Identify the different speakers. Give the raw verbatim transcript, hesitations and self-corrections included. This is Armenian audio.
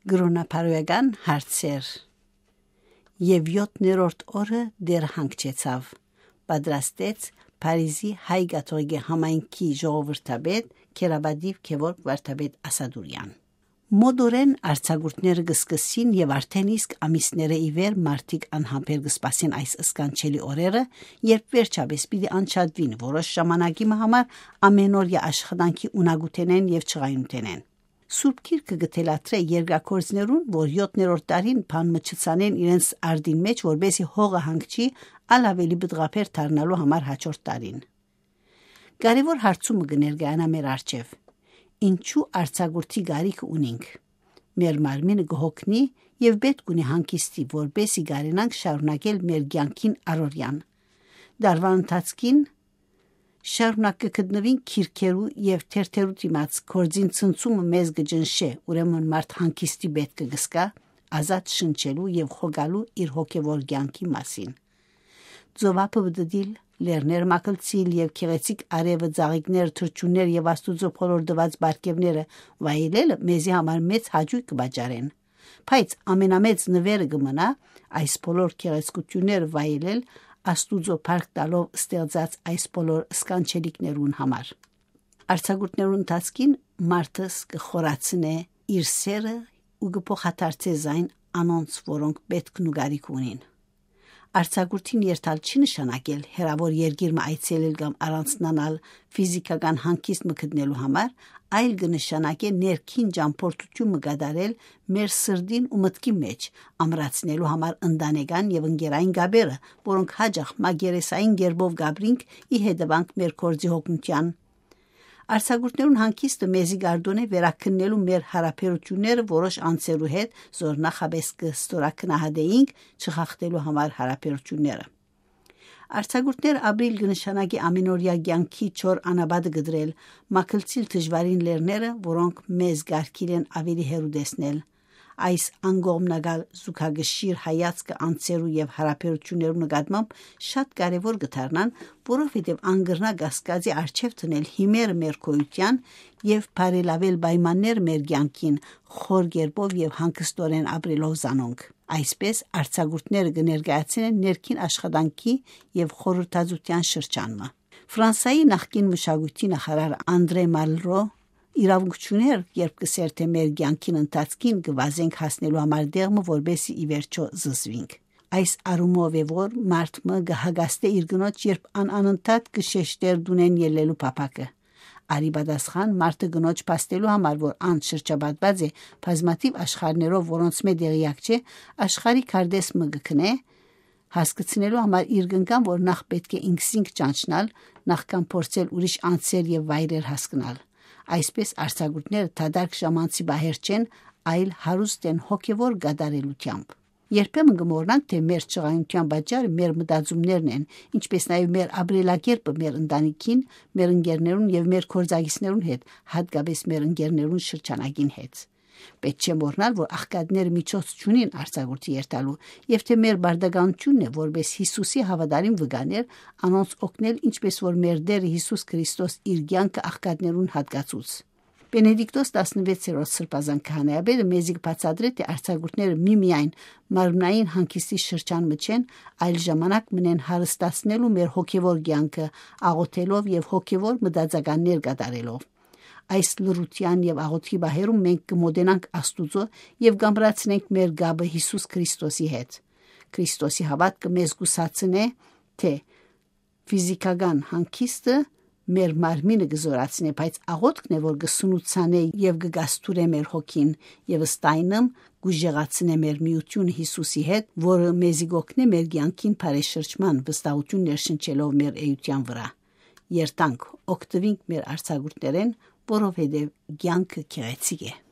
Speaker 1: Գրոնապարոյական հարցեր եւ յոթներորդ օրը դեր հանգչեցավ պատրաստեց Փարիզի հայ կաթողիկե համայնքի ժողովրդապետ Քերաբադիվ Քևորգ Վարդապետ Ասադուրյան մոդորեն արձակուրդները գսկսին եւ արդեն իսկ ամիսները ի վեր մարդիկ անհամբեր գսպասին այս սկանչելի օրերը երբ վերջապես պիտի անչադվին որոշ ժամանակի համար ամենօրյա աշխատանքի ունակութենեն եւ չղայունութենեն Սուրբ Գիրքը գտելատրե երկրակորձներուն, որ յոթներորդ տարին բան մչցանեն իրենց արդին մեջ, որբեսի հողը հանգչի ալավելի բդղափեր դառնալու համար հաջորդ տարին։ Կարևոր հարցումը կներկայանա մեր առջև։ Ինչու արձակուրդի գարիք ունենք։ Մեր մարմինը գողոքնի եւ պետք ունի հանգիստի, որբեսի գարենանք շարունակել մեր կյանքին առօրյան։ Դարվա ընթացքին Շարունակ կգտնվին քիրքերու եւ թերթերու դիմաց կորձին ցնցումը մեզ գջնշե ուրեմն մարդ հանգիստի պետք կգսկա ազատ շնչելու եւ խոգալու իր հոգեվոր կյանքի մասին Ձովապը բդդիլ լերներ մակլցիլ եւ քեղեցիկ արևը ծաղիկներ թրջուններ եւ աստուծո փոլորդված բարգեւները վայելելը մեզի համար մեծ հաճույք կբաճարեն բայց ամենամեծ նվերը կմնա այս բոլոր քեղեցկությունները վայելել Աստուծո փառք տալով ստեղծած այս բոլոր սկանչելիքներուն համար։ Արձակուրդներուն ընթացքին մարդս կխորացնե իր սերը ու կփոխադարձե զայն անոնց, որոնք պետք ու գարիք ունին։ Արձակուրդին երթալ չի նշանակել հերավոր երկիր մը այցելել կամ առանձնանալ ֆիզիկական հանգիստ մը գտնելու համար, այլ կնշանակե ներքին ճամփորդություն մգադարել մեր սրդին ու մտքի մեջ, ամրացնելու համար ընտանեկան եւ ընկերային գաբերը, որոնք հաջող մագերեսային գերբով գաբրինք ի հետևանք մեր կորձի հոգնության։ Արձակուրդներուն հանգիստը մեզի գարդոնե վերակննելու մեր հարաբերությունները որոշ անձերու հետ, զոր նախաբես կստորակնահատեինք չխախտելու համար հարաբերությունները։ Արձակուրդներ ապրիլ կնշանակի ամենօրյա կյանքի չոր անաբադը գդրել, մակլցիլ դժվարին լերները, որոնք մեզ գարքիլ են ավելի հեռու տեսնել։ Այս անգողմնագալ զուգագշիր հայացքը անձերու եւ հարաբերություններու նկատմամբ շատ կարեւոր գտարնան, որովհետեւ անգրնա գասկածի արչեւ տնել հիմերը մեր կոյության եւ բարելավել պայմաններ մեր կյանքին խոր գերբով եւ հանգստորեն ապրելով զանոնք։ Այսպես արձակուրդները կներկայացնեն ներքին աշխատանքի եւ խորհրդածության շրջանը։ Ֆրանսիայի նախկին մշակույթի նախարար Անդրե Մալրո իրավունքություններ երբ կսերթե մեր կյանքին ընթացքին կվազենք հասնելու համար դեղը որբեսի ի վերջո զզվինք այս արումով է որ մարդը գահագաստե իր գնոջ երբ անանընդհատ կշեշտեր դունեն ելելու փապակը արի պատասխան մարդը գնոջ փաստելու համար որ ան շրջապատված է բազմաթիվ աշխարհներով որոնց մե դեղյակ չէ աշխարհի քարտեզ մը գքնե հասկացնելու համար իր գնկան որ նախ պետք է ինքսինք ճանչնալ նախքան փորձել ուրիշ անձեր եւ վայրեր հասկանալ Այսպես արձակուրդները թադարք ժամանցի բահեր չեն, այլ հարուստ են հոգևոր գադարելությամբ։ Երբեմն գմորնանք, թե մեր ճղայունության պատճառը մեր մտածումներն են, ինչպես նաև մեր ապրելակերպը մեր ընտանիքին, մեր ընկերներուն եւ մեր գործակիցներուն հետ, հատկապես մեր ընկերներուն շրջանակին հետ։ Պետք չէ մոռանալ, որ աղքատները միջոց չունին արձակուրդի երթալու, եւ թե մեր բարդականությունն է, որպես Հիսուսի հավատարիմ վգաներ, անոնց օգնել, ինչպես որ մեր Տեր Հիսուս Քրիստոս իր կյանքը աղքատներուն հատկացուց։ Բենեդիկտոս տասնվեցերորդ սրբազան քահանայապետը մեզի բացատրեց, թե արձակուրդները միմիայն մարմնային հանգիստի շրջան մչեն, այլ ժամանակ մնեն հարստացնելու մեր հոգևոր կյանքը, աղոթելով եւ հոգևոր մտածականներ կատարելով։ Այս լրության եւ աղոթքի բահերում մենք կմոդենանք Աստուծո եւ կամրացնենք մեր գաբը Հիսուս Քրիստոսի հետ։ Քրիստոսի հավատքը մեզ կուսացնե, թե ֆիզիկական հանգիստը մեր մարմինը կզորացնե, բայց աղոթքն է, որ կսնուցանե եւ կգաստուրե մեր հոգին եւ ըստայնմ կուժեղացնե մեր միությունը Հիսուսի հետ, որը մեզի գոքնե մեր կյանքին բարեշրջման վստահություն ներշնչելով մեր էության վրա։ Երտանք օգտվենք մեր արձակուրդներեն, որովհետև կյանքը քեղեցիկ է։